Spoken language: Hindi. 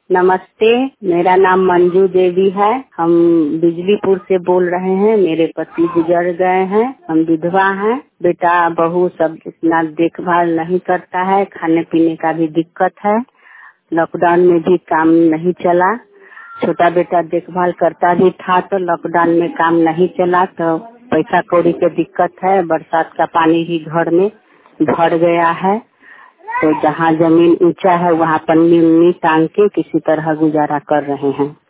नमस्ते, मेरा नाम मंजू देवी है। हम बिजलीपुर से बोल रहे हैं। मेरे पति गुजर गए हैं, हम विधवा हैं। बेटा बहू सब इतना देखभाल नहीं करता है, खाने पीने का भी दिक्कत है। लॉकडाउन में भी काम नहीं चला। छोटा बेटा देखभाल करता भी था तो लॉकडाउन में काम नहीं चला, तो पैसा कौड़ी की दिक्कत है। बरसात का पानी भी घर में भर गया है, तो जहाँ जमीन ऊंचा है वहाँ पन्नी उन्नी टांग के किसी तरह गुजारा कर रहे हैं।